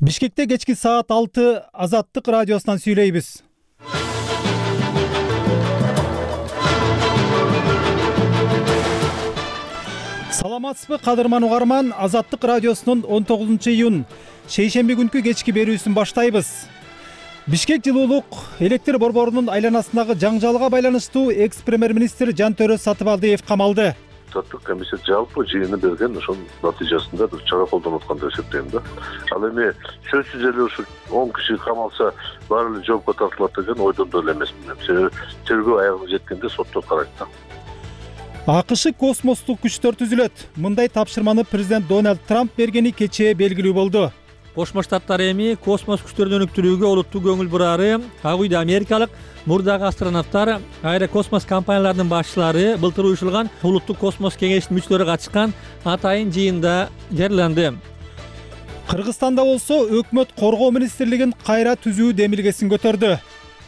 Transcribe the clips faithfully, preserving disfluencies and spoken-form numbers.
Бишкекте кечки саат алты Азаттык радиосунан сүйлөйбүз. Саламатсызбы кадырман угарман, Азаттык радиосунун он тогузунчу июнь шейшемби күнкү кечки берүүсүн баштайбыз. Бишкек жылуулук электр борборунун айланасындагы жаңжалга байланыштуу экс-премьер-министр Жантөрө Сатыбалдиев камалды. Штаттык комиссия жалпы жыйыны берген, ошонун натыйжасында бир чара колдонуп аткан деп эсептейм да. Ал эми сөзсүз эле ушу он киши камалса баары эле жоопко тартылат деген ойдон да эле эмесмин. Себеби тергөө аягына жеткенде соттор карайт да. АКШ космостук күчтөр түзүлөт. Мындай тапшырманы президент Дональд Трамп бергени кечээ белгилүү болду. Кошмо Штаттар эми космос күчтөрүн өнүктүрүүгө олуттуу көңүл бурары. Ак үйдө америкалык мурдагы астронавттар, аэрокосмос компанияларынын башчылары былтыр уюшулган улуттук космос кеңешинин мүчөлөрү катышкан атайын жыйында жарыяланды. Кыргызстанда болсо өкмөт коргоо министрлигин кайра түзүү демилгесин көтөрдү.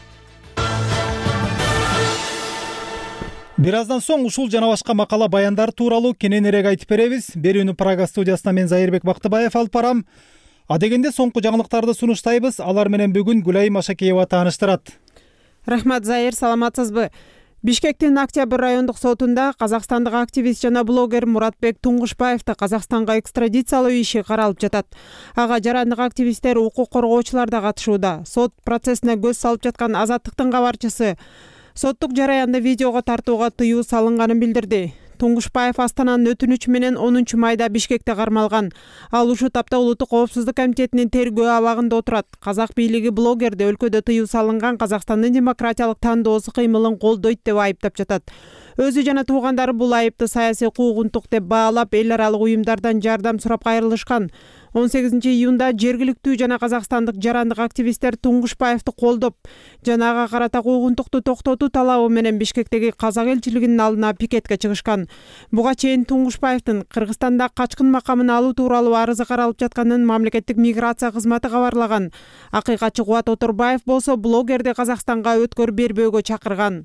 Бир аздан соң ушул жана башка макала баяндар тууралуу кененирээк айтып беребиз. Берүүнү Прага студиясынан мен Зайырбек Бактыбаев алып барам. Адегенде соңку жаңылыктарды сунуштайбыз. Алар менен бүгүн Гүлай Машакеева тааныштырат. Рахмат, Зайыр, саламатсызбы? Бишкектин Октябрь райондук сотунда казакстандык активист жана блогер Муратбек Туңгушбаевди Казакстанга экстрадициялоо иши каралып жатат. Ага жарандык активисттер, укук коргоочулар да катышууда. Сот процессине көз салып жаткан Азаттыктын кабарчысы соттук жараянды видеого тартууга тыюу салынганын билдирди. Туңгушбаев Астананын өтүнүчү менен онунчу майда Бишкекте кармалган. Ал ушул тапта Улуттук коопсуздук комитетинин тергөө абагында отурат. Казак бийлиги блогерди өлкөдө тыюу салынган Казакстандын демократиялык тандоосу кыймылын колдойт деп айыптап жатат. Өзү жана туугандары бул айыпты саясий куугунтук деп баалап, эл аралык уюмдардан жардам сурап кайрылышкан. он сегизинчи июнда жергиликтүү жана казакстандык жарандык активисттер Туңгушбаевди колдоп, жана ага карата куугунтукту токтотуу талабы менен Бишкектеги казак элчилигинин алдына пикетке чыгышкан. Буга чейин Туңгушбаевдин Кыргызстанда качкын макамын алуу тууралуу арызы каралып жатканын мамлекеттик миграция кызматы кабарлаган. Акыйкатчы Кубат Оторбаев болсо блогерди Казакстанга өткөр бербөөгө чакырган.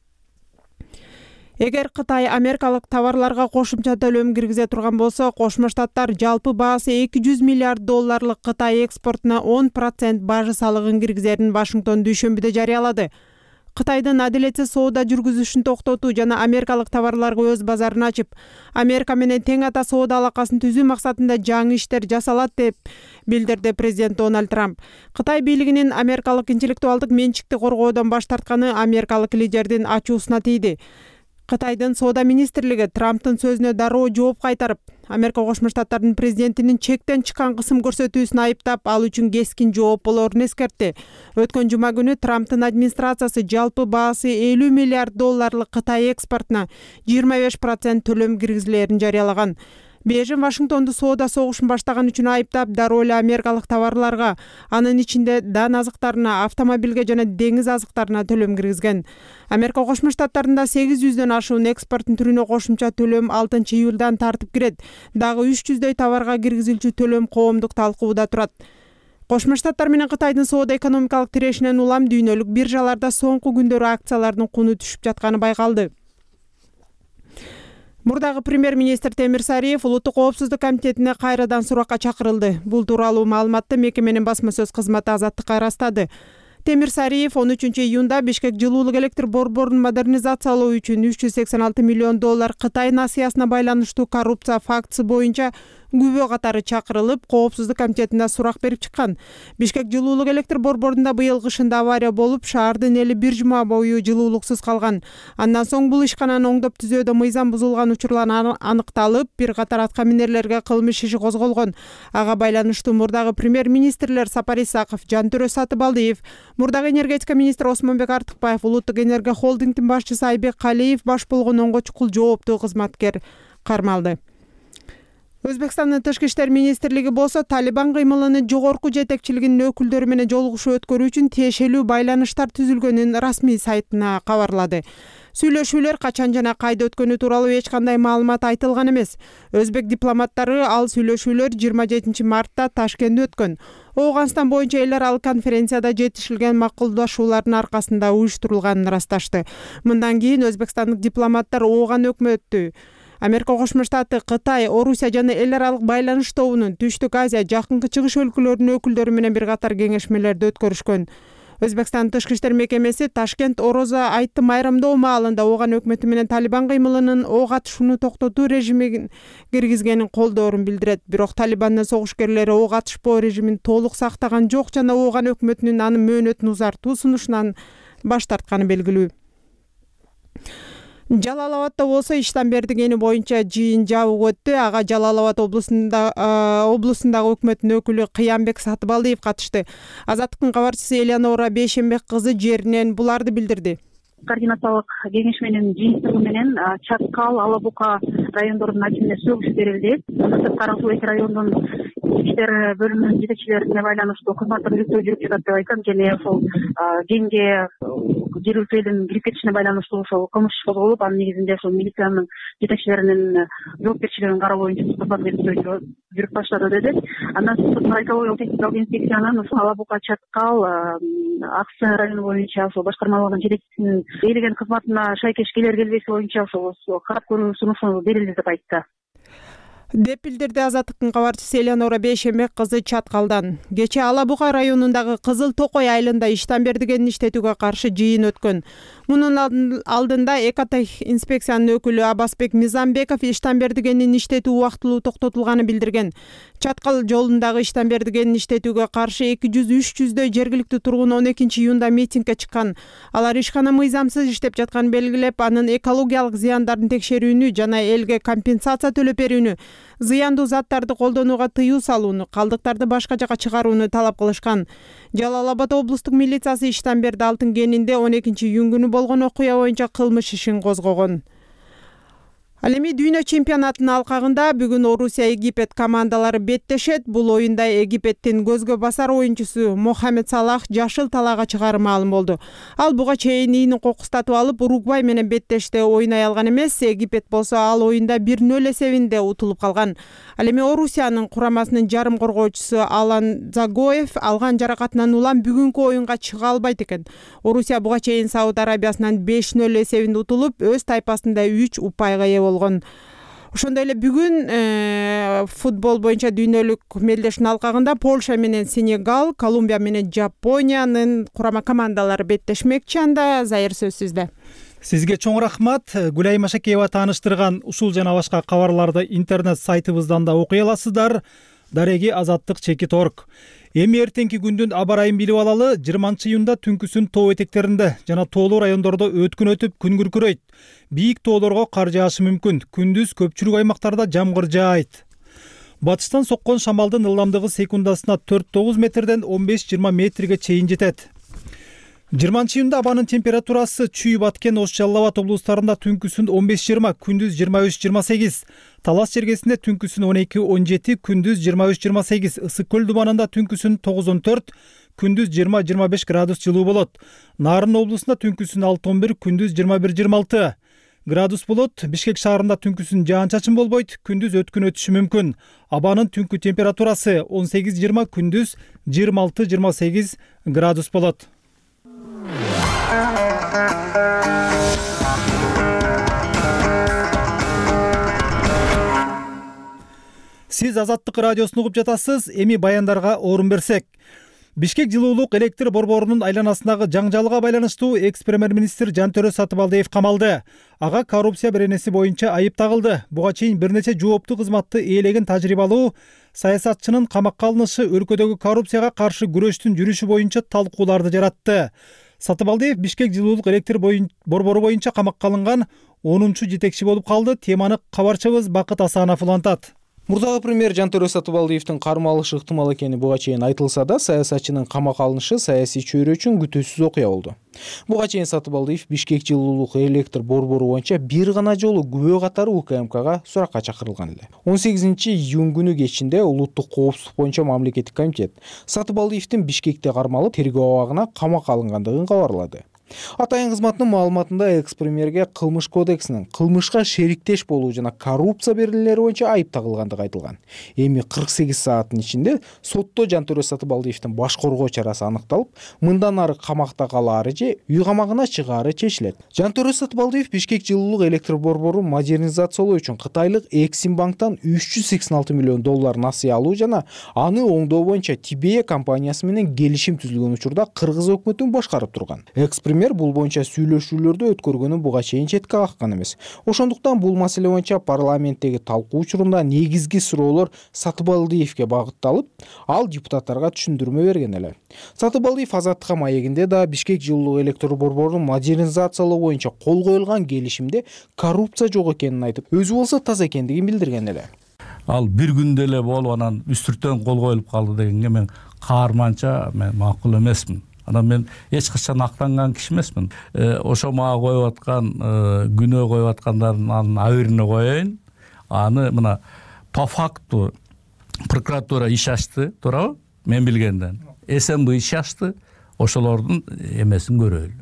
Эгер Кытай америкалык товарларга кошумча төлөм киргизе турган болсо, Кошмо Штаттар жалпы баасы эки жүз миллиард долларлык Кытай экспортуна он процент бажы салыгын киргизерин Вашингтон дүйшөмбүдө жарыялады. Кытайдын адилетсиз соода жүргүзүшүн токтотуу жана америкалык товарларга өз базарын ачып, Америка менен тең ата соода алакасын түзүү максатында жаңы иштер жасалат деп билдирди президент Дональд Трамп. Кытай бийлигинин америкалык интеллектуалдык менчикти коргоодон баш тартканы америкалык лидердин ачуусуна тийди. Кытайдын соода министрлиги Трамптын сөзүнө дароо жооп кайтарып, Америка Кошмо Штаттарынын президентинин чектен чыккан кысым көрсөтүүсүн айыптап, ал үчүн кескин жооп болорун эскертти. Өткөн жума күнү Трамптын администрациясы жалпы баасы элүү миллиард долларлык Кытай экспортуна жыйырма беш процент төлөм киргизилерин жарыялаган. Бейжин Вашингтонду соода согушун баштаган үчүн айыптап, дароо эле америкалык товарларга, анын ичинде дан азыктарына, автомобилге жана деңиз азыктарына төлөм киргизген. Америка Кошмо Штаттарында сегиз жүздөн ашуун экспорттун түрүнө кошумча төлөм алтынчы июлдан тартып кирет. Дагы үч жүздөй товарга киргизилчү төлөм коомдук талкууда турат. Кошмо Штаттар менен Кытайдын соода экономикалык тирешинен улам дүйнөлүк биржаларда соңку күндөрү акциялардын куну түшүп жатканы байкалды. Мурдагы премьер-министр Темир Сариев Улуттук коопсуздук комитетине кайрадан суракка чакырылды. Бул тууралуу маалыматты мекеменин басма сөз кызматы Азаттыкка ырастады. Темир Сариев он үчүнчү июнда Бишкек жылуулук электр борборун модернизациялоо үчүн үч жүз сексен алты миллион доллар Кытай насыясына байланыштуу коррупция фактысы боюнча күбө катары чакырылып, коопсуздук комитетине сурак берип чыккан. Бишкек жылуулук электр борборунда быйыл кышында авария болуп, шаардын эли бир жума бою жылуулуксуз калган. Андан соң бул ишкананы оңдоп түзүүдө мыйзам бузулган учурлар аныкталып, бир катар аткаминерлерге кылмыш иши козголгон. Ага байланыштуу мурдагы премьер-министрлер Сапар Исаков, Жантөрө Сатыбалдиев, мурдагы энергетика министри Осмонбек Артыкбаев, Улуттук энергия холдингдин башчысы Айбек Калиев баш болгон онго чукул жооптуу кызматкер кармалды. Өзбекстандын тышкы иштер министрлиги болсо Талибан кыймылынын жогорку жетекчилигинин өкүлдөрү менен жолугушуу өткөрүү үчүн тиешелүү байланыштар түзүлгөнүн расмий сайтына кабарлады. Сүйлөшүүлөр качан жана кайда өткөнү тууралуу эч кандай маалымат айтылган эмес. Өзбек дипломаттары ал сүйлөшүүлөр жыйырма жетинчи мартта Ташкентте өткөн. Ооганстан боюнча эл аралык конференцияда жетишилген макулдашуулардын аркасында уюштурулганын ырасташты. Мындан кийин өзбекстандык дипломаттар Ооган өкмөтү Америка Кошмо Штаты, Кытай, Орусия жана эл аралык байланыш тобунун Түштүк Азия, Жакынкы Чыгыш өлкөлөрүнүн өкүлдөрү менен бир катар кеңешмелерди өткөрүшкөн. Өзбекстандын Тышкы иштер мекемеси Ташкент Орозо айты майрамдоо маалында Ооган өкмөтү менен Талибан кыймылынын ок атышууну токтотуу режимин киргизгенин колдоорун билдирет. Бирок Талибандын согушкерлери ок атышпоо режимин толук сактаган жок жана Ооган өкмөтүнүн анын мөөнөтүн узартуу сунушунан баш тартканы белгилүү. Жалал-Абадта болсо Иштанбердигени боюнча жыйын жабык өттү. Ага Жалал-Абад облусунда облусундагы өкмөттүн өкүлү Кыямбек Сатыбалдиев катышты. Азаттыктын кабарчысы Элеонора Бейшембек кызы жеринен буларды билдирди. Координациялык кеңешменин жыйынтыгы менен Чаткал, Алабука райондорунун начальнине сөгүш берилди. Сырткары эки райондун иштер бөлүмүнүн жетекчилерине байланыштуу кызматтык иликтөө жүрүп жатат деп айтам. Және ошол кеңге жергиликтүү элдин кирип кетишине байланыштуу ошол кылмыш иш козголуп, анын негизинде ошол милициянын жетекчилеринин жоопкерчилигин кароо боюнча кызматтык иликтөө жүрүп баштады деди. Андан соң сырткары экологиялык техникалык инспекциянын ошол Алабука, Чаткал, Аксы району боюнча ошол башкармалыгынын жетекчисинин ээлеген кызматына шайкеш келер келбеси боюнча ошол карап көрүү сунушу берилди деп айтты деп билдирди Азаттыктын кабарчысы Элеонора Бейшембек кызы Чаткалдан. Кечээ Алабука районундагы Кызыл Токой айылында Иштанбердигени иштетүүгө каршы жыйын өткөн. Мунун алдында Экотех инспекциянын өкүлү Абасбек Мизамбеков Иштанбердигенин иштетүү убактылуу токтотулганын билдирген. Чаткал жолундагы Иштанбердигенин иштетүүгө каршы эки жүз үч жүздөй жергиликтүү тургун он экинчи июнда митингге чыккан. Алар ишкана мыйзамсыз иштеп жатканын белгилеп, анын экологиялык зыяндарын текшерүүнү жана элге компенсация төлөп берүүнү, зыяндуу заттарды колдонууга тыюу салууну, калдыктарды башка жака чыгарууну талап кылышкан. Жалал-Абад облустук милициясы Иштанберди алтын кенинде он экинчи июнь күнү болгон окуя боюнча кылмыш ишин козгогон. Ал эми дүйнө чемпионатынын алкагында бүгүн Орусия Египет командалары беттешет. Бул оюнда Египеттин көзгө басар оюнчусу Мохамед Салах жашыл талаага чыгары маалым болду. Ал буга чейин ийинин кокустатып алып Уругвай менен беттеште ойной алган эмес. Египет болсо ал оюнда бир нөл эсебинде утулуп калган. Ал эми Орусиянын курамасынын жарым коргоочусу Алан Загоев алган жаракатынан улам бүгүнкү оюнга чыга албайт экен. Орусия буга чейин Сауд Арабиясынан беш нөл эсебинде утулуп, өз тайпасында үч упайга ээ болгон. Ошондой эле бүгүн футбол боюнча дүйнөлүк мелдештин алкагында Польша менен Сенегал, Колумбия менен Жапониянын курама командалары беттешмекчи. Анда Зайыр сөз сизде. Сизге чоң рахмат. Гүлай Машакеева тааныштырган ушул жана башка кабарларды интернет сайтыбыздан да окуй аласыздар. Дареги Азаттык чекит точка орг. Эми эртеңки күндүн аба ырайын билип алалы. жыйырманчы июнда түнкүсүн тоо этектеринде жана тоолуу райондордо өткүн өтүп күн күркүрөйт. Бийик тоолорго кар жаашы мүмкүн. Күндүз көпчүлүк аймактарда жамгыр жаайт. Батыштан соккон шамалдын ылдамдыгы секундасына төрт тогуз метрден он беш жыйырма метрге чейин жетет. жыйырманчы июнда абанын температурасы Чүй, Баткен, Ош, Жалал-Абад облустарында түнкүсүн он беш жыйырма, күндүз жыйырма үч жыйырма сегиз. Талас жергесинде түнкүсүн он эки он жети, күндүз жыйырма үч жыйырма сегиз. Ысык көл дубанында түнкүсүн тогуз он төрт, күндүз жыйырма жыйырма беш градус жылуу болот. Нарын облусунда түнкүсүн алты он бир, күндүз жыйырма бир жыйырма алты градус болот. Бишкек шаарында түнкүсүн жаан-чачын болбойт, күндүз өткүн өтүшү мүмкүн. Абанын түнкү температурасы он сегиз жыйырма, күндүз жыйырма алты жыйырма сегиз градус болот. Сиз Азаттык радиосун угуп жатасыз. Эми баяндарга орун берсек. Бишкек жылуулук электр борборунун айланасындагы жаңжалга байланыштуу экс-премьер-министр Жантөрө Сатыбалдиев камалды. Ага коррупция беренеси боюнча айып тагылды. Буга чейин бир нече жооптуу кызматты ээлеген тажрыйбалуу саясатчынын камакка алынышы өлкөдөгү коррупцияга каршы күрөштүн жүрүшү боюнча талкууларды жаратты. Сатыбалдиев Бишкек жылуулук электр борбору боюнча камакка алынган онунчу жетекчи болуп калды. Теманы кабарчыбыз Бакыт Асанов улантат. Мурдагы премьер Жантөрө Сатыбалдиевдин кармалышы ыктымал экени буга чейин айтылса да, саясатчынын камакка алынышы саясий чөйрө үчүн күтүүсүз окуя болду. Буга чейин Сатыбалдиев Бишкек жылуулук электр борбору боюнча бир гана жолу күбө катары У К М Кга суракка чакырылган эле. он сегизинчи июнь күнү кечинде улуттук коопсуздук боюнча мамлекеттик комитет Сатыбалдиевдин Бишкекте кармалып тергөө абагына камакка алынгандыгын кабарлады. Атайын кызматтын маалыматында экс премьерге кылмыш кодексинин кылмышка шериктеш болуу жана коррупция берилелери боюнча айып тагылгандыгы айтылган. Эми кырк сегиз сааттын ичинде сотто Жантөре Сатыбалдиевдин баш коргоо чарасы аныкталып, мындан ары камакта калаары же үй камагына чыгаары чечилет. Жантөре Сатыбалдиев Бишкек жылуулук электр борборун модернизациялоо үчүн Кытайлык Эксимбанктан үч жүз сексен алты миллион доллар насыя алуу жана аны оңдоо боюнча Тибея компаниясы менен келишим түзүлгөн учурда Кыргыз өкмөтүн башкарып турган. Экс премьер бул боюнча сүйлөшүүлөрдү өткөргөнүн буга чейин четке каккан эмес. Ошондуктан бул маселе боюнча парламенттеги талкуу учурунда негизги суроолор Сатыбалдиевге багытталып, ал депутаттарга түшүндүрмө берген эле. Сатыбалдиев Азаттыкка маегинде да Бишкек жылуулук электр борборун модернизациялоо боюнча кол коюлган келишимде коррупция жок экенин айтып, өзү болсо таза экендигин билдирген эле. Ал бир күндө эле болуп анан үстүртөн кол коюлуп калды дегенге мен каарманча мен макул эмесмин. Анан мен эч качан актанган киши эмесмин. Ошо мага коюп аткан күнөө коюп аткандардын абирине коеюн. Аны мына по факту прокуратура иш ачты, туурабы? Мен билгенден. СМБ иш ачты, ошолордун эмесин көрөлү.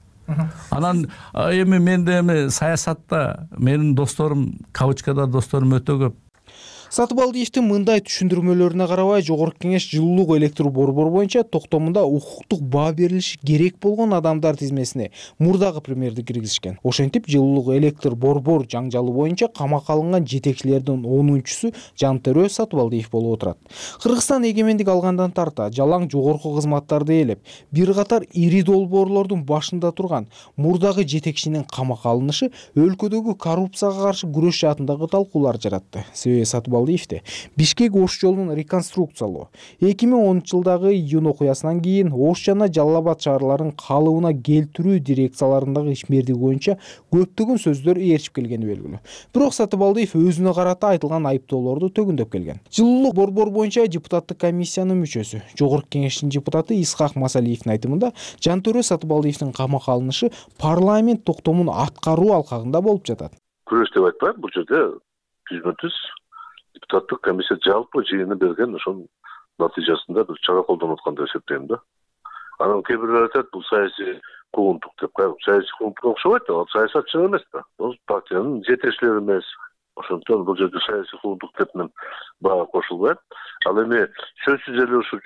Анан эми менде эми саясатта менин досторум, кавычкада досторум өтө көп. Сатыбалдиевдин мындай түшүндүрмөлөрүнө карабай, Жогорку Кеңеш жылуулук электр борбору боюнча токтомунда укуктук баа берилиши керек болгон адамдар тизмесине мурдагы премьерди киргизишкен. Ошентип, жылуулук электр борбор жаңжалы боюнча камакка алынган жетекчилердин онунчусу Жантөре Сатыбалдиев болуп отурат. Кыргызстан эгемендик алгандан тарта жалаң жогорку кызматтарды ээлеп, бир катар ири долбоорлордун башында турган мурдагы жетекчинин камакка алынышы өлкөдөгү коррупцияга каршы күрөш жаатындагы талкуулар жаратты. Себеби Сатыбалдиев Бишкек Ош жолунун реконструкциялоо, эки миң онунчу жылдагы июнь окуясынан кийин Ош жана Жалал Абад шаарларын калыбына келтирүү дирекцияларындагы ишмердиги боюнча көптөгөн сөздөр ээрчип келгени белгилүү. Бирок Сатыбалдиев өзүнө карата айтылган айыптоолорду төгүндөп келген. Жылуулук борбор боюнча депутаттык комиссиянын мүчөсү, Жогорку Кеңештин депутаты Исхак Масалиевдин айтымында, Жантөре Сатыбалдиевдин камакка алынышы парламент токтомун аткаруу алкагында болуп жатат. Күрөш деп айтпайм, бул жерде түзмө-түз депутаттык комиссия жалпы жыйыны берген ошонун натыйжасында бир чара колдонуп аткан деп эсептейм да. Анан кээ бирлер айтат, бул саясий куугунтук деп. Саясий куугунтукка окшобойт да, ал саясатчы эмес да. Бул партиянын жетекчилери эмес. Ошондон бул жерде саясий куугунтук деп мен бага кошулбайм. Ал эми сөзсүз эле ушу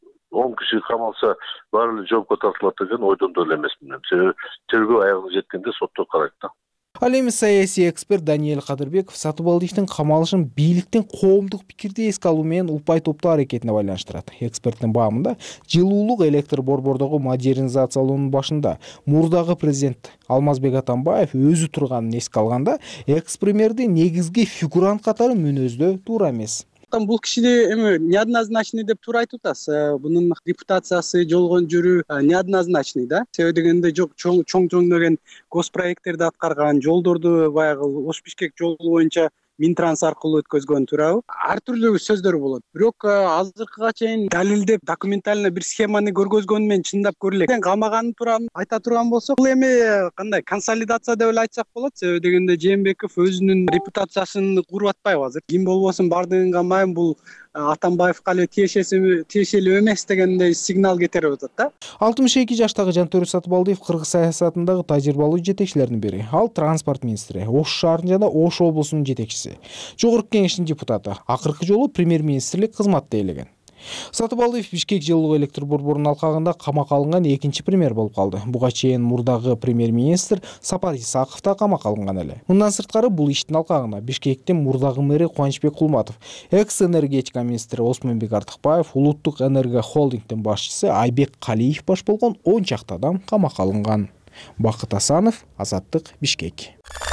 он киши камалса баары эле жоопко тартылат деген ойдон да эле эмесмин. Себеби тергөө аягына жеткенде сотто карайт да. Ал эми саясий эксперт Даниэль Кадырбеков Сатыбалдиевдин камалышын бийликтин коомдук пикирди эске алуу менен упай топтоо аракетине байланыштырат. Эксперттин баамында, жылуулук электр борбордогу модернизациялоонун башында мурдагы президент Алмазбек Атамбаев өзү турганын эске алганда, экс премьерди негизги фигурант катары мүнөздөө туура эмес. Бул кишиди эми неоднозначный деп туура айтып атасыз. Бунун репутациясы, жолгон жүрүү неоднозначный да. Себеби дегенде жок чоң чоң деген госпроекттерди аткарган, жолдорду баягы Ош Бишкек жолу боюнча Минтранс аркылуу өткөзгөн, туурабы? Ар түрлүү сөздөр болот. Бирок азыркыга чейин далилдеп, документально бир схеманы көргөзгөнү менен чындап көрүлө. Камаганы туран айта турган болсок, бул эми кандай консолидация деп эле айтсак болот. Себеби дегенде Жээнбеков өзүнүн репутациясын куруп атпайбы азыр. Ким болбосун бардыгын камайын, бул Атамбаевка эле тиешелүү эмес дегендей сигнал кетирип атат да. алтымыш эки жаштагы Жантөре Сатыбалдиев кыргыз саясатындагы тажрыйбалуу жетекчилердин бири. Ал транспорт министри, Ош шаарын жана Ош облусунун жетекчиси, Жогорку Кеңештин депутаты. Акыркы жолу премьер-министрлик кызматты ээлеген. Сатыбалдиев Бишкек жылуулук электр борборунун алкагында камакка алынган экинчи премьер болуп калды. Буга чейин мурдагы премьер-министр Сапар Исаков да камакка алынган эле. Мындан сырткары бул иштин алкагына Бишкектин мурдагы мэри Кубанычбек Кулматов, экс-энергетика министри Осмонбек Артыкбаев, улуттук энерго холдингдин башчысы Айбек Калиев баш болгон он чакты адам камакка алынган. Бакыт Асанов, Азаттык, Бишкек.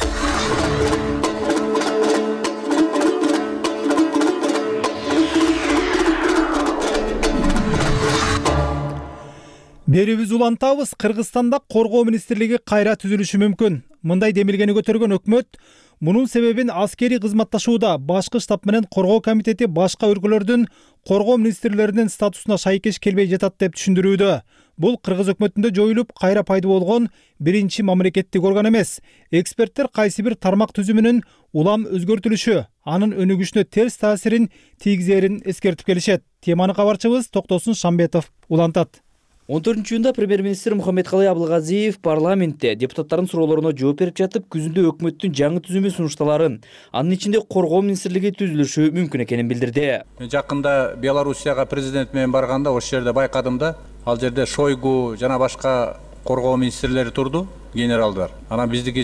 Берүүбүз улантабыз. Кыргызстанда коргоо министрлиги кайра түзүлүшү мүмкүн. Мындай демилгени көтөргөн өкмөт мунун себебин аскери кызматташууда башкы штаб менен коргоо комитети башка өлкөлөрдүн коргоо министрлеринин статусуна шайкеш келбей жатат деп түшүндүрүүдө. Бул кыргыз өкмөтүндө жоюлуп кайра пайда болгон биринчи мамлекеттик орган эмес. Эксперттер кайсы бир тармак түзүмүнүн улам өзгөртүлүшү анын өнүгүшүнө терс таасирин тийгизерин эскертип келишет. Теманы кабарчыбыз Токтосун Шамбетов улантат. он төртүнчү июнда премьер-министр Мухаммедкалый Абылгазиев парламентте депутаттардын суроолоруна жооп берип жатып, күзүндө өкмөттүн жаңы түзүмү сунушталарын, анын ичинде коргоо министрлиги түзүлүшү мүмкүн экенин билдирди. Жакында Белоруссияга президент менен барганда ошол жерде байкадым да, ал жерде Шойгу жана башка коргоо министрлери турду, генералдар. Анан биздики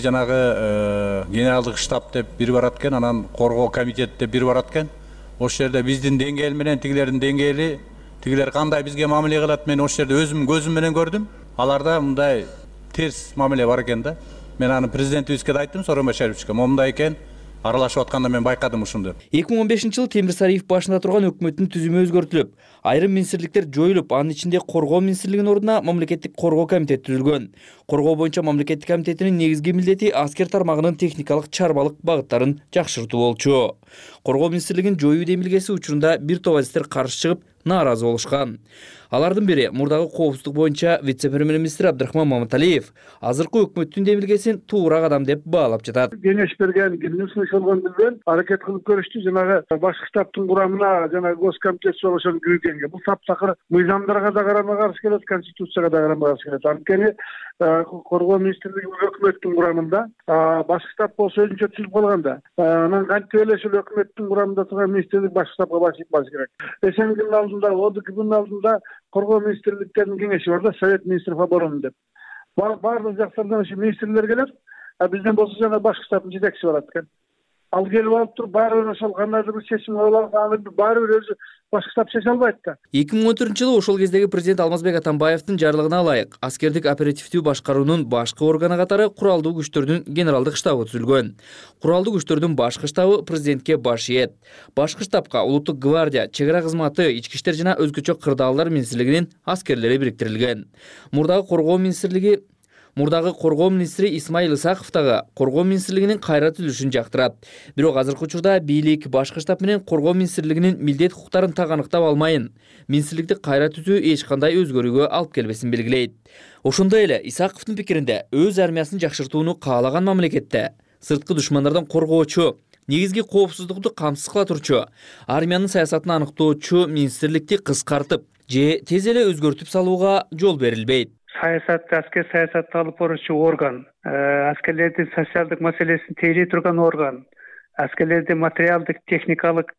жанагы генералдык штаб деп бири барат экен, анан коргоо комитет деп бири барат экен. Ошол жерде биздин деңгээл менен тигилердин деңгээли, тигилер кандай бизге мамиле кылат, мен ошол жерде өзүм көзүм менен көрдүм. Аларда мындай терс мамиле бар экен да. Мен аны президентибизге да айттым, Сооронбай Шариповичке. Момундай экен, аралашып атканда мен байкадым ушунду. эки миң он бешинчи жылы Темир Сариев башында турган өкмөттүн түзүмү өзгөртүлүп, айрым министрликтер жоюлуп, анын ичинде коргоо министрлигинин ордуна мамлекеттик коргоо комитети түзүлгөн. Коргоо боюнча мамлекеттик комитетинин негизги милдети аскер тармагынын техникалык чарбалык багыттарын жакшыртуу болчу. Коргоо министрлигин жоюу демилгеси учурунда бир топ азиздер каршы чыгып, нааразы болушкан. Алардын бири мурдагы коопсуздук боюнча вице-премьер-министр Абдрахман Маматалиев азыркы өкмөттүн демилгесин туура кадам деп баалап жатат. Кеңеш берген, кимдин болгон билбейм, аракет кылып көрүштү, жанагы башкы штабтын курамына, жана госкомитет ошону киргизгенге. Бул таптакыр мыйзамдарга да карама каршы келет, конституцияга да карама каршы келет. Анткени коргоо министрлиги өкмөттүн курамында, башкы штаб болсо өзүнчө түзүлүп калганда, анан кантип эле ушул өкмөттүн курамында турган министрлик башкы штабка баш керек. Эсенгилдин алдында, одкбнын алдында коргоо министрликтеринин кеңеши бар да, Совет министров обороны деп. Баардык жактардан ушу министрлер келет, а бизден болсо жана башкы штабтын жетекчиси барат экен. Ал келип алып туруп, баары бир ошол кандайдыр бир чечим кабыл алып, аны баары бир өзү башкы штаб чече албайт да. эки миң он төртүнчү жылы ошол кездеги президент Алмазбек Атамбаевдин жарлыгына ылайык аскердик оперативдүү башкаруунун башкы органы катары куралдуу күчтөрдүн генералдык штабы түзүлгөн. Куралдуу күчтөрдүн башкы штабы президентке баш ийет. Башкы штабка улуттук гвардия, чек ара кызматы, ички иштер жана өзгөчө кырдаалдар министрлигинин аскерлери бириктирилген. Мурдагы коргоо министрлиги Мурдагы коргоо министри Исмаил Исаков дагы коргоо министрлигинин кайра түзүлүшүн жактырат. Бирок азыркы учурда бийлик башкы штаб менен коргоо министрлигинин милдет укуктарын так аныктап алмайын. Министрликти кайра түзүү эч кандай өзгөрүүгө алып келбесин белгилейт. Ошондой эле Исаковдун пикиринде өз армиясын жакшыртууну каалаган мамлекетте сырткы душмандардан коргоочу, негизги коопсуздукту камсыз кыла турчу, армиянын саясатын аныктоочу министрликти кыскартып же тез эле өзгөртүп салууга жол берилбейт. Саясат, аскер саясатты алып баруучу орган, аскерлердин социалдык маселесин тейлей турган орган, аскерлердин материалдык, техникалык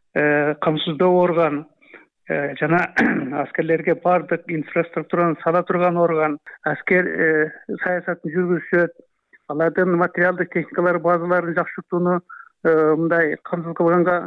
камсыздоо орган, жана аскерлерге бардык инфраструктураны сала турган орган, аскер саясатын жүргүзүшөт, алардын материалдык техникалар базаларын жакшыртууну мындай камсыз кылганга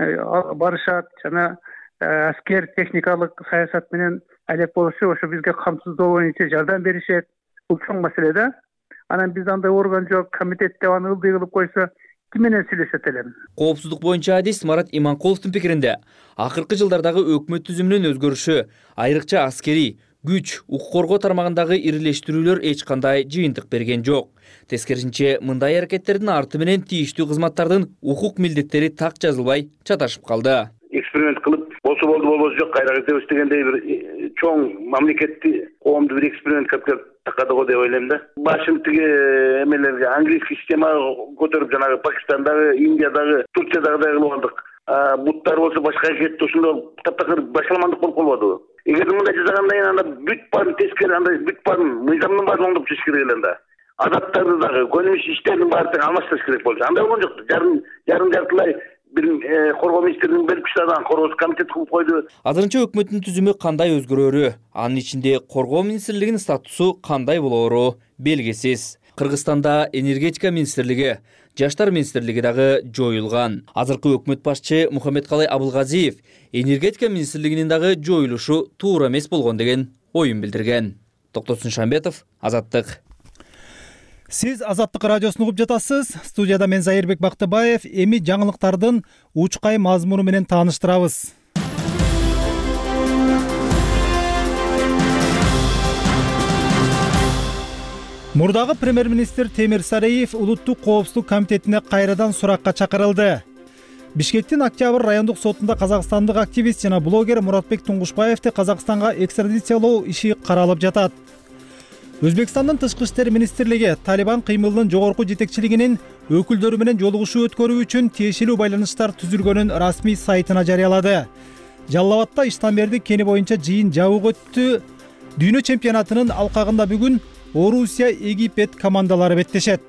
барышат, жана аскер техникалык саясат менен алек болушу, ошо бизге камсыздоо боюнча жардам беришет. Бул чоң маселе да. Анан биз андай орган жок, комитет деп аны ылдый кылып койсо, ким менен сүйлөшөт эле? Коопсуздук боюнча адис Марат Иманкуловдун пикиринде, акыркы жылдардагы өкмөт түзүмүнүн өзгөрүшү, айрыкча аскери, күч, укук коргоо тармагындагы ирилештирүүлөр эч кандай жыйынтык берген жок. Тескерисинче, мындай аракеттердин арты менен тийиштүү кызматтардын укук милдеттери так жазылбай чаташып калды. Эксперимент кылып, болсо болду, болбосо жок, кайра кетебиз дегендей бир чоң мамлекетти, коомду бир эксперимент кылып такады го деп ойлойм да. Башын тиги эмелерге английский системага көтөрүп, жанагы Пакистандагы, Индиядагы, Турциядагыдай кылып алдык. Буттар болсо башка кетти, ошондо таптакыр башаламандык болуп калбадыбы? Эгер мындай жасагандан кийин анда бүт баарын тескери, андай бүт баарын мыйзамдын баарын оңдоп чыгыш керек эле да. Адаттарды дагы, көнүмүш иштердин баарын алмаштырыш керек болчу. Андай болгон жок. Жарым жарым жартылай бир коргоо министрлигинин берип кыштаган коргоо комитет кылып койду. Азырынча өкмөттүн түзүмү кандай өзгөрөрү, анын ичинде коргоо министрлигинин статусу кандай болоору белгисиз. Кыргызстанда энергетика министрлиги, жаштар министрлиги дагы жоюлган. Азыркы өкмөт башчы Мухаммедкалый Абылгазиев энергетика министрлигинин дагы жоюлушу туура эмес болгон деген оюн билдирген. Токтосун Шамбетов, Азаттык. Сиз Азаттык радиосун угуп жатасыз. Студияда мен Зайырбек Бактыбаев. Эми жаңылыктардын учкай мазмуну менен тааныштырабыз. Мурдагы премьер-министр Темир Сариев улуттук коопсуздук комитетине кайрадан суракка чакырылды. Бишкектин Октябрь райондук сотунда казакстандык активист жана блогер Муратбек Туңгушбаевди Казакстанга экстрадициялоо иши каралып жатат. Өзбекстандын тышкы иштер министрлиги Талибан кыймылынын жогорку жетекчилигинин өкүлдөрү менен жолугушуу өткөрүү үчүн тиешелүү байланыштар түзүлгөнүн расмий сайтына жарыялады. Жалал Абадта иштан берди кени боюнча жыйын жабык өттү. Дүйнө чемпионатынын алкагында бүгүн Орусия, Египет командалары беттешет.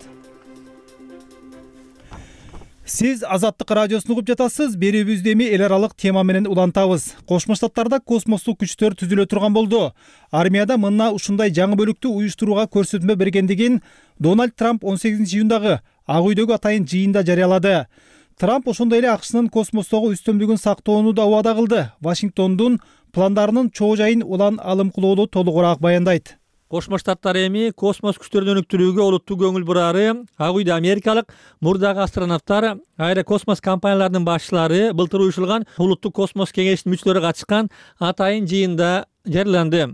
Сиз Азаттык радиосун угуп жатасыз. Берүүбүздү эми эл аралык тема менен улантабыз. Кошмо Штаттарда космостук күчтөр түзүлө турган болду. Армияда мына ушундай жаңы бөлүктү уюштурууга көрсөтмө бергендигин Дональд Трамп он сегизинчи июндагы Ак үйдөгү атайын жыйында жарыялады. Трамп ошондой эле АКШнын космостогу үстөмдүгүн сактоону да убада кылды. Вашингтондун пландарынын чоо жайын улан алым кылууну толугураак баяндайт. Кошмо Штаттар эми космос күчтөрүн өнүктүрүүгө олуттуу көңүл бурары. Ак үйдө америкалык мурдагы астронавттар, аэрокосмос компанияларынын башчылары былтыр уюшулган улуттук космос кеңешинин мүчөлөрү катышкан атайын жыйында жарыяланды.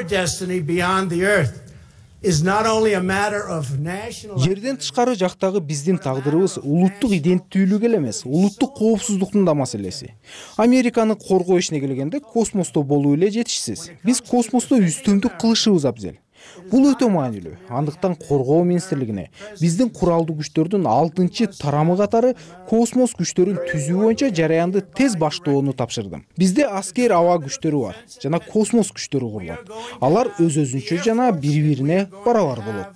Жерден тышкары жактагы биздин тагдырыбыз улуттук иденттүүлүк эле эмес, улуттук коопсуздуктун да маселеси. Американы коргоо ишине келгенде космосто болуу эле жетишсиз. Биз космосто үстөмдүк кылышыбыз абзел. Бул өтө маанилүү. Андыктан коргоо министрлигине биздин куралдуу күчтөрдүн алтынчы тарамы катары космос күчтөрүн түзүү боюнча жараянды тез баштоону тапшырдым. Бизде аскер аба күчтөрү бар жана космос күчтөрү курулат. Алар өз-өзүнчө жана бири-бирине барабар болот.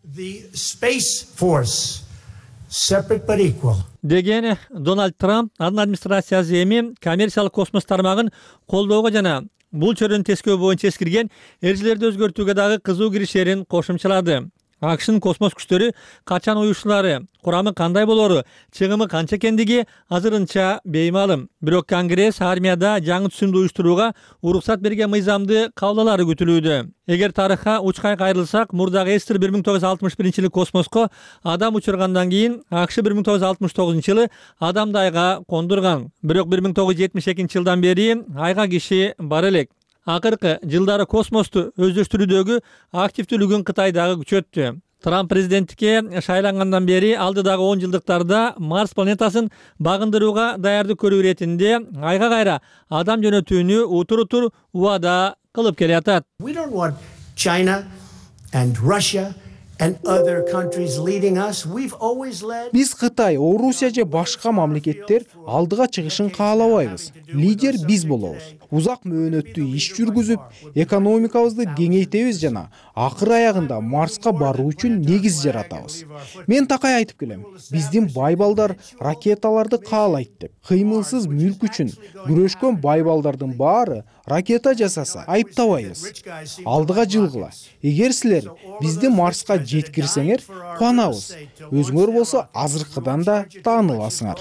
Деген Дональд Трамп анын администрациясы эми коммерциялык космос тармагын колдоого жана бул чөрөнү тескөө боюнча эскирген эрежелерди өзгөртүүгө дагы кызуу киришерин кошумчалады. АКШнын космос күчтөрү качан уюшулары, курамы кандай болору, чыгымы канча экендиги азырынча беймалым. Бирок Конгресс армияда жаңы түзүмдү уюштурууга уруксат берген мыйзамды кабылдаары күтүлүүдө. Эгер тарыхка учкай кайрылсак, мурдагы Эстер бир миң тогуз жүз алтымыш биринчи жылы космоско адам учургандан кийин АКШ бир миң тогуз жүз алтымыш тогузунчу жылы адамды айга кондурган. Бирок бир миң тогуз жүз жетимиш экинчи жылдан бери айга киши бар элек. Акыркы жылдары космосту өздөштүрүүдөгү активдүүлүгүн Кытай дагы күчөттү. Трамп президенттикке шайлангандан бери алдыдагы он жылдыктарда Марс планетасын багындырууга даярдык көрүү иретинде айга кайра адам жөнөтүүнү утур-утур убада кылып келатат. Биз Кытай, Орусия же башка мамлекеттер алдыга чыгышын каалабайбыз. Лидер биз болобуз. Узак мөөнөттүү иш жүргүзүп, экономикабызды кеңейтебиз жана акыр аягында Марска баруу үчүн негиз жаратабыз. Мен такай айтып келем. Биздин байбалдар ракеталарды каалайт деп. Кыймылсыз мүлк үчүн күрөшкөн байбалдардын баары ракета жасаса айыптабайбыз. Алдыга жылгыла. Эгер силер бизди Марска жеткирсеңер, кубанабыз. Өзүңөр болсо азыркыдан да тааныласыңар.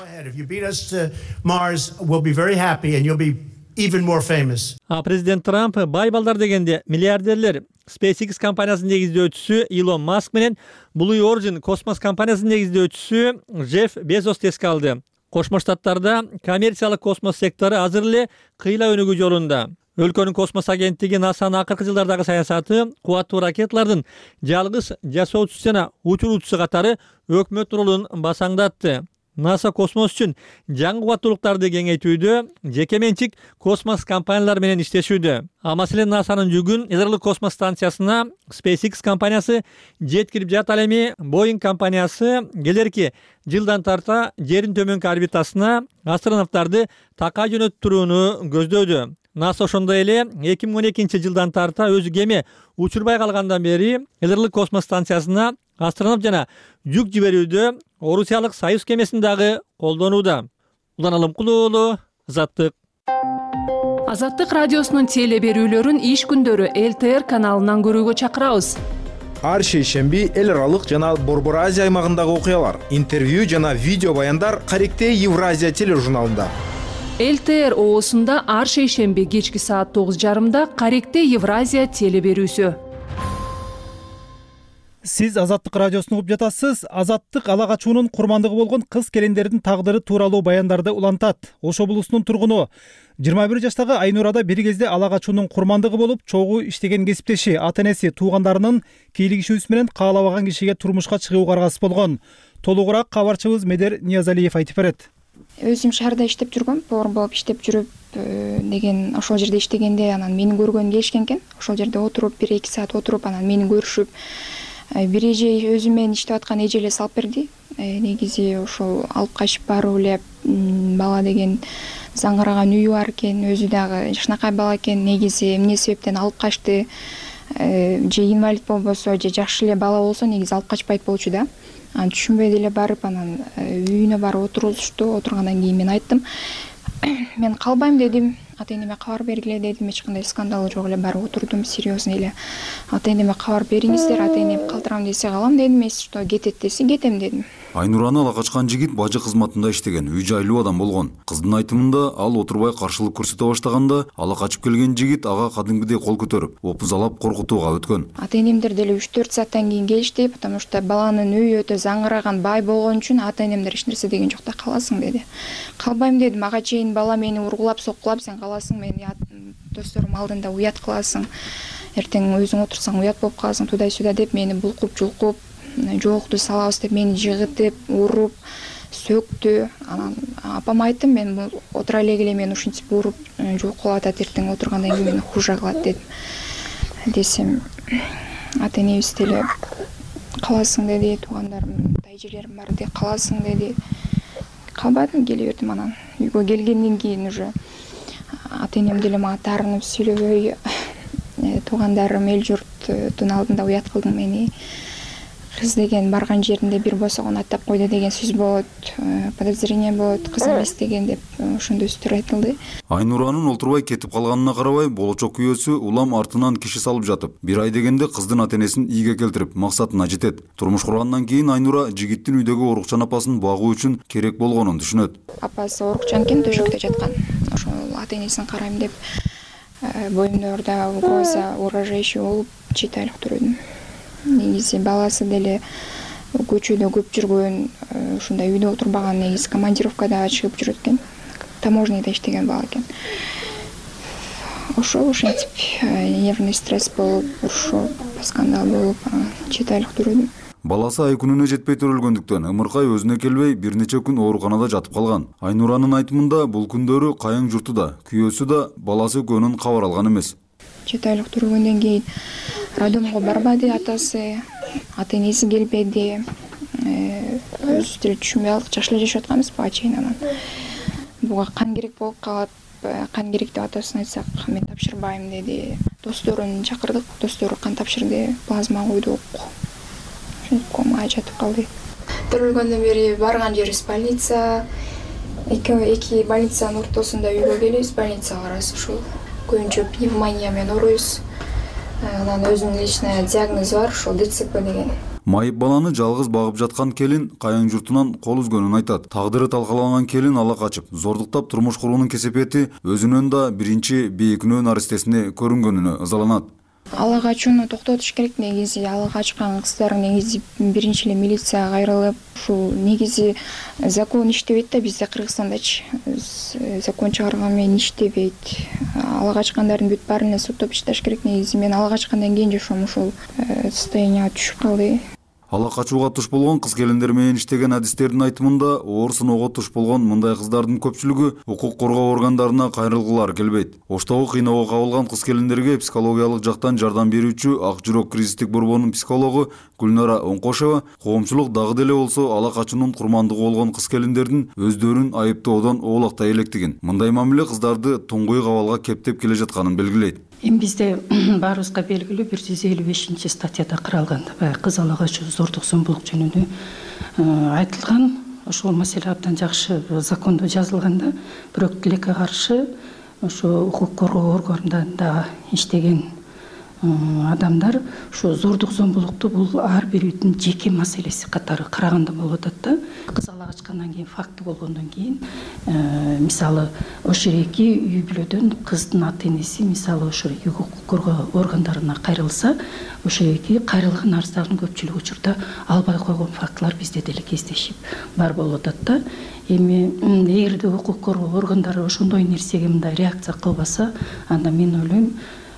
А президент Трамп байбалдар дегенде миллиардерлер SpaceX компаниясынын негиздөөчүсү Илон Маск менен Blue Origin космос компаниясынын негиздөөчүсү Джефф Безосты эске алды. Кошмо Штаттарда коммерциялык космос сектору азыр эле кыйла өнүгүү жолунда. Өлкөнүн космос агенттиги НАСАнын акыркы жылдардагы саясаты кубаттуу ракеталардын жалгыз жасоочусу жана учуруучусу катары өкмөт ролун басаңдатты. НАСА космос үчүн жаңы кубаттуулуктарды кеңейтүүдө жеке менчик космос компаниялары менен иштешүүдө. А маселен НАСАнын жүгүн Израилдик космос станциясына SpaceX компаниясы жеткирип жат. Ал эми Boeing компаниясы келерки жылдан тарта жердин төмөнкү орбитасына астронавттарды такай жөнөттүрүүнү көздөдү. НАСА ошондой эле эки миң он экинчи жылдан тарта өзү кеме учурбай калгандан бери Израилдик космос станциясына астронавт жана жүк жиберүүдө Орусиялык Союз кемесин дагы колдонууда. Улан Алымкулуу, Азаттык. Азаттык радиосунун теле берүүлөрүн иш күндөрү эл тэ эр каналынан көрүүгө чакырабыз. Ар шейшемби эл аралык жана Борбор Азия аймагындагы окуялар, интервью жана видео баяндар Каректе Евразия тележурналында. эл тэ эр оосунда ар шейшемби кечки саат тогуз жарымда Каректе Евразия теле берүүсү. Сиз Азаттык радиосун угуп жатасыз. Азаттык ала качуунун курмандыгы болгон кыз келиндердин тагдыры тууралуу баяндарды улантат. Ош облусунун тургуну жыйырма бир жаштагы Айнурада бир кезде ала качуунун курмандыгы болуп, чогуу иштеген кесиптеши, ата-энеси, туугандарынын кийлигишүүсү менен каалабаган кишиге турмушка чыгууга аргасыз болгон. Толугураак кабарчыбыз Медер Ниязалиев айтып берет. Өзүм шаарда иштеп жүргөм, повар болуп иштеп жүрүп деген ошол жерде иштегенде анан мени көргөнү келишкен экен. Ошол жерде отуруп бир эки саат отуруп анан мени көрүшүп бир эже өзү менен иштеп аткан эже эле салып берди. Негизи ошол алып качып барып эле бала деген заңыраган үйү бар экен, өзү дагы жакшынакай бала экен. Негизи эмне себептен алып качты, же инвалид болбосо же жакшы эле бала болсо негизи алып качпайт болчу да. Анан түшүнбөй деле барып анан үйүнө барып отурузушту. Отургандан кийин мен айттым, мен калбайм дедим. Ата энеме кабар бергиле дедим. Эч кандай скандал жок эле барып отурдум, серьезно эле. Ата энеме кабар бериңиздер, ата энем калтырам десе калам дедим, эс что кетет десе кетем дедим. Айнураны ала качкан жигит бажы кызматында иштеген, үй жайлуу адам болгон. Кыздын айтымында ал отурбай каршылык көрсөтө баштаганда, ала качып келген жигит ага кадимкидей кол көтөрүп, опузалап коркутууга өткөн. Ата энемдер деле үч төрт сааттан кийин келишти, потому что баланын үйү өтө заңыраган, бай болгон үчүн ата энемдер эч нерсе деген жок да, каласың деди. Калбайм дедим, ага чейин бала мени ургулап, соккулап, сен каласың, мени досторум алдында уят кыласың. Эртең өзүң отурсаң уят болуп каласың, тудай сюда деп мени булкуп, жулкуп, жоокту салабыз деп мени жыгытып, уруп, сөктү. Анан апам айттым, мен отура элегиле мени ушинтип уруп, жулкулап атат, эртең отургандан кийин мени хуже кылат дедим. Десем, ата энебиз деле каласың деди, туугандарым, тайжелерим бар деди, каласың деди. Калбадым, келе бердим. Анан үйгө келгенден кийин уже ата энем деле мага таарынып сүйлөбөй, туугандарым, эл журттун алдында уят кылдың мени. Кыз деген барган жеринде бир босогон аттап койду деген сөз болот, подозрение болот, кыз эмес деген деп ошондой сөздөр айтылды. Айнуранын олтурбай кетип калганына карабай, болочок күйөөсү улам артынан киши салып жатып, бир ай дегенде кыздын ата энесин ийге келтирип, максатына жетет. Турмуш кургандан кийин Айнура жигиттин үйдөгү орукчан апасын багуу үчүн керек болгонун түшүнөт. Апасы орукчан экен, төшөктө жаткан. Ошол ата энесин карайм деп боюмда угроза, угрожающий болуп жети айлык төрөдүм. Негизи баласы деле көчөдө көп жүргөн, ушундай үйдө отурбаган, негизи командировкада чыгып жүрөт экен. Таможняда иштеген бала экен. Ошол ушинтип нервный стресс болуп, ушул скандал болуп, жети айлык төрөдүм. Баласы ай күнүнө жетпей төрөлгөндүктөн ымыркай өзүнө келбей бир нече күн ооруканада жатып калган. Айнуранын айтымында бул күндөрү кайың журту да, күйөөсү да баласы экөөнүн кабар алган эмес. жети айлык төрөгөндөн кийин роддомго барбады атасы, ата энеси келбеди. Өзү деле түшүнбөй алдык, жакшы эле жашап атканбыз буга чейин. Анан буга кан керек болуп калат, кан керек деп атасына айтсак, мен тапшырбайм деди. Досторун чакырдык, достору кан тапшырды, плазма койдук. Комага жатып калды. Төрөлгөндөн бери барган жерибиз больница, эки больницанын ортосунда үйгө келебиз, больницага барабыз. Ушул көбүнчө пневмония менен ооруйбуз. Анан өзүнүн личный диагнозу бар, ошол ДЦП деген. Майып баланы жалгыз багып жаткан келин кайың журтунан кол үзгөнүн айтат. Тагдыры талкаланган келин ала качып, зордуктап турмуш куруунун кесепети өзүнөн да биринчи бейкүнөө наристесине көрүнгөнүнө ызаланат. Ала качууну токтотуш керек. Негизи ала качкан кыздар негизи биринчи эле милицияга кайрылып, ушул негизи закон иштебейт да бизде Кыргызстандачы. Закон чыгарган менен иштебейт. Ала качкандардын бүт баарын эле соттоп иштеш керек. Негизи мен ала качкандан кийин жашоом ушул состоянияга түшүп калды. Ала качууга туш болгон кыз келиндер менен иштеген адистердин айтымында, оор сыноого туш болгон мындай кыздардын көпчүлүгү укук коргоо органдарына кайрылгылары келбейт. Оштогу кыйноого кабылган кыз келиндерге психологиялык жактан жардам берүүчү Ак жүрөк кризистик борборунун психологу Гүлнара Оңкошева коомчулук дагы деле болсо ала качуунун курмандыгы болгон кыз келиндердин өздөрүн айыптоодон оолактай электигин, мындай мамиле кыздарды туңгуй кабалга кептеп келе жатканын белгилейт. Эми бизде баарыбызга белгилүү бир жүз элүү бешинчи статьяда каралган кыз ала качуу, зордук зомбулук жөнүндө айтылган. Ошол маселе абдан жакшы закондо жазылганда, бирок тилекке каршы ошо укук коргоо органдарында иштеген адамдар ушу зордук зомбулукту бул ар бирүүнүн жеке маселеси катары караганда болуп атат да. Кыз ала качкандан кийин, факты болгондон кийин, мисалы ошол эки үй бүлөдөн кыздын ата энеси мисалы ошо укук коргоо органдарына кайрылса, ошол эки кайрылган арыздардын көпчүлүк учурда албай койгон фактылар бизде деле кездешип бар болуп атат да. Эми эгерде укук коргоо органдары ошондой нерсеге мындай реакция кылбаса, анда мен ойлойм,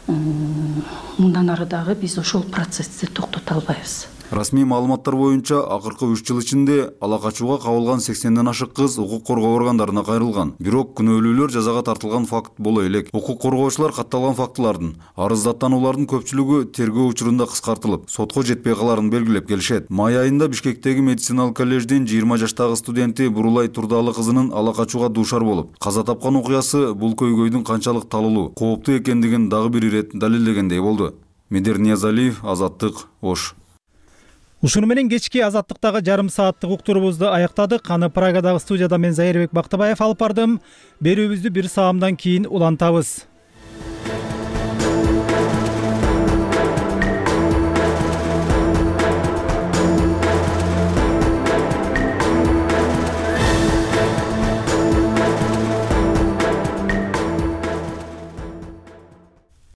мындан ары дагы биз ошол процессти токтото албайбыз. Расмий маалыматтар боюнча акыркы үч жыл ичинде ала качууга кабылган сексенден ашык кыз укук коргоо органдарына кайрылган. Бирок күнөөлүүлөр жазага тартылган факт боло элек. Укук коргоочулар катталган фактылардын, арыздаттануулардын көпчүлүгү тергөө учурунда кыскартылып, сотко жетпей каларын белгилеп келишет. Май айында Бишкектеги медициналык коллеждин жыйырма жаштагы студенти Бурулай Турдалы кызынын ала качууга дуушар болуп, каза тапкан окуясы бул көйгөйдүн канчалык талуулуу, кооптуу экендигин дагы бир ирет далилдегендей болду. Медер Ниязалиев, Азаттык, Ош. Ушуну менен кечки Азаттыктагы жарым сааттык уктуруубузду аяктадык. Аны Прагадагы студияда мен Зайырбек Бактыбаев алып бардым. Берүүбүздү бир саамдан кийин улантабыз.